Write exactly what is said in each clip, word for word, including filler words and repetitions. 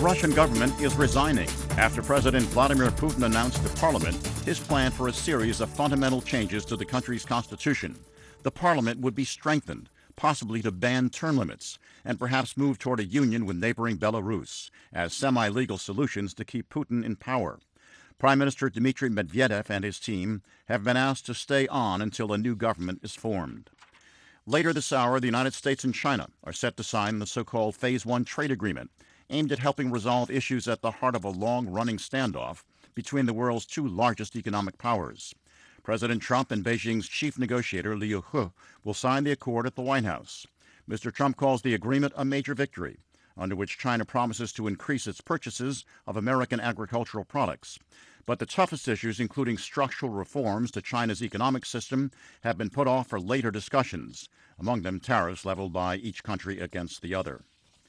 Russian government is resigning after President Vladimir Putin announced to Parliament his plan for a series of fundamental changes to the country's constitution. The Parliament would be strengthened, possibly to ban term limits, and perhaps move toward a union with neighboring Belarus as semi-legal solutions to keep Putin in power. Prime Minister Dmitry Medvedev and his team have been asked to stay on until a new government is formed. Later this hour, the United States and China are set to sign the so-called Phase One trade agreement, aimed at helping resolve issues at the heart of a long-running standoff between the world's two largest economic powers. President Trump and Beijing's chief negotiator, Liu He, will sign the accord at the White House. Mister Trump calls the agreement a major victory, under which China promises to increase its purchases of American agricultural products. But the toughest issues, including structural reforms to China's economic system, have been put off for later discussions, among them tariffs leveled by each country against the other.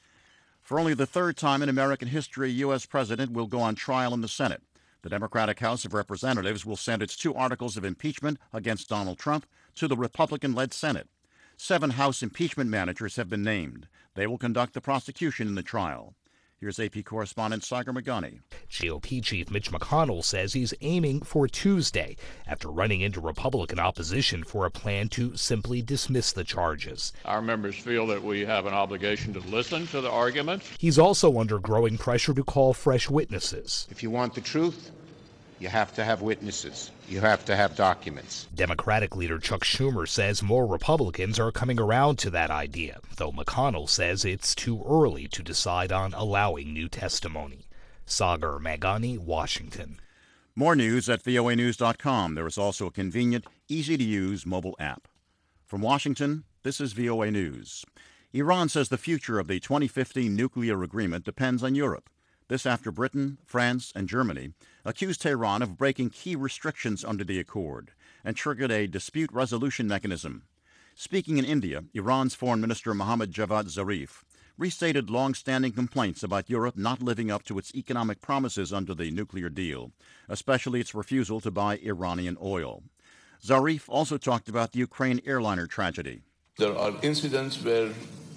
For only the third time in American history, a U S president will go on trial in the Senate. The Democratic House of Representatives will send its two articles of impeachment against Donald Trump to the Republican-led Senate. Seven House impeachment managers have been named. They will conduct the prosecution in the trial. Here's A P correspondent Sagar Meghani. G O P Chief Mitch McConnell says he's aiming for Tuesday after running into Republican opposition for a plan to simply dismiss the charges. Our members feel that we have an obligation to listen to the arguments. He's also under growing pressure to call fresh witnesses. If you want the truth, you have to have witnesses. You have to have documents. Democratic leader Chuck Schumer says more Republicans are coming around to that idea, though McConnell says it's too early to decide on allowing new testimony. Sagar Meghani, Washington. More news at V O A news dot com. There is also a convenient, easy-to-use mobile app. From Washington, this is V O A News. Iran says the future of the twenty fifteen nuclear agreement depends on Europe. This after Britain, France, and Germany accused Tehran of breaking key restrictions under the accord and triggered a dispute resolution mechanism. Speaking in India, Iran's Foreign Minister Mohammad Javad Zarif restated long-standing complaints about Europe not living up to its economic promises under the nuclear deal, especially its refusal to buy Iranian oil. Zarif also talked about the Ukraine airliner tragedy. There are incidents where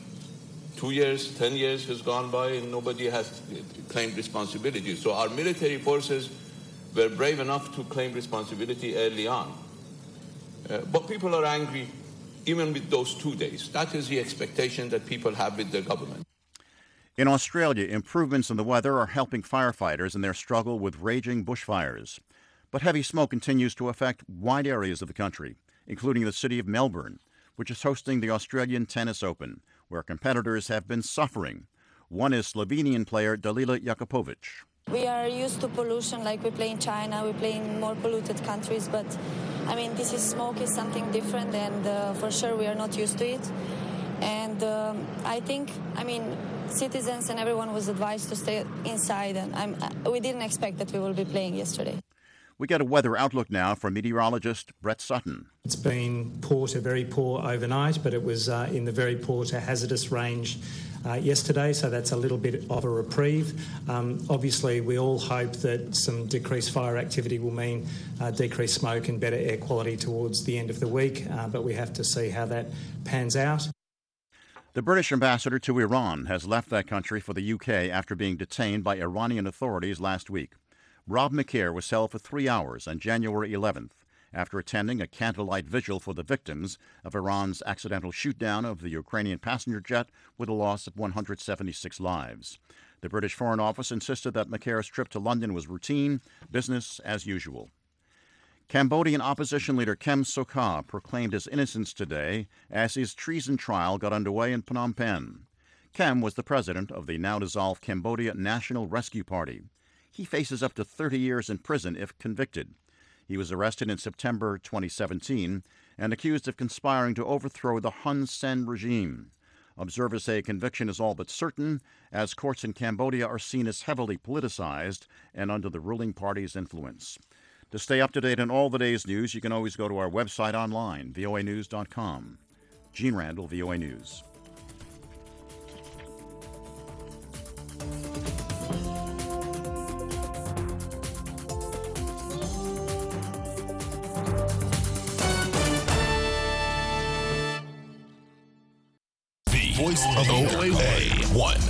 two years, ten years has gone by and nobody has claimed responsibility. So our military forces were brave enough to claim responsibility early on. Uh, but people are angry even with those two days. That is the expectation that people have with the government. In Australia, improvements in the weather are helping firefighters in their struggle with raging bushfires. But heavy smoke continues to affect wide areas of the country, including the city of Melbourne, which is hosting the Australian Tennis Open, where competitors have been suffering. One is Slovenian player Dalila Jakupovic. We are used to pollution like we play in China, we play in more polluted countries, but I mean, this is smoke is something different, and uh, for sure we are not used to it. And um, I think, I mean, citizens and everyone was advised to stay inside, and I'm, we didn't expect that we will be playing yesterday. We get a weather outlook now from meteorologist Brett Sutton. It's been poor to very poor overnight, but it was uh, in the very poor to hazardous range uh, yesterday, so that's a little bit of a reprieve. Um, obviously, we all hope that some decreased fire activity will mean uh, decreased smoke and better air quality towards the end of the week, uh, but we have to see how that pans out. The British ambassador to Iran has left that country for the U K after being detained by Iranian authorities last week. Rob McCare was held for three hours on January eleventh after attending a candlelight vigil for the victims of Iran's accidental shoot-down of the Ukrainian passenger jet with a loss of one hundred seventy-six lives. The British Foreign Office insisted that McCare's trip to London was routine, business as usual. Cambodian opposition leader Kem Sokha proclaimed his innocence today as his treason trial got underway in Phnom Penh. Kem was the president of the now-dissolved Cambodia National Rescue Party. He faces up to thirty years in prison if convicted. He was arrested in September twenty seventeen and accused of conspiring to overthrow the Hun Sen regime. Observers say conviction is all but certain, as courts in Cambodia are seen as heavily politicized and under the ruling party's influence. To stay up to date on all the day's news, you can always go to our website online, V O A news dot com. Gene Randall, V O A News. Voice of O A one.